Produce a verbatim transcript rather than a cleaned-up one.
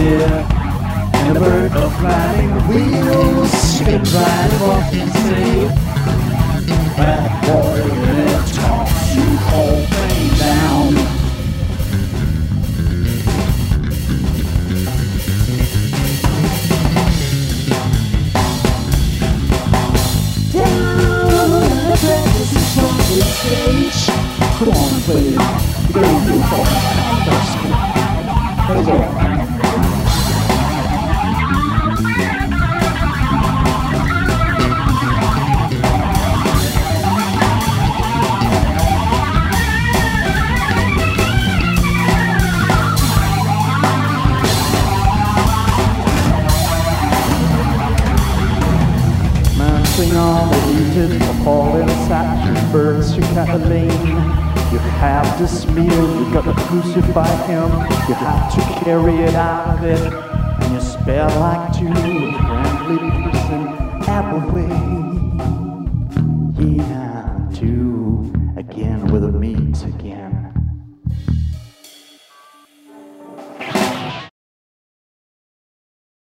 And a bird of flying wheels spin right off the sea. Bad boy, that toss you whole thing down. Down the track, this is from the stage. Come on, play it. You're gonna do it for me. Let's go. Sing on the heated for falling inside birds to Cataline. You have this meal, you gotta crucify him. You have to carry it out of it, and you spell like two friendly person Appleway. Yeah, two again with a meat again.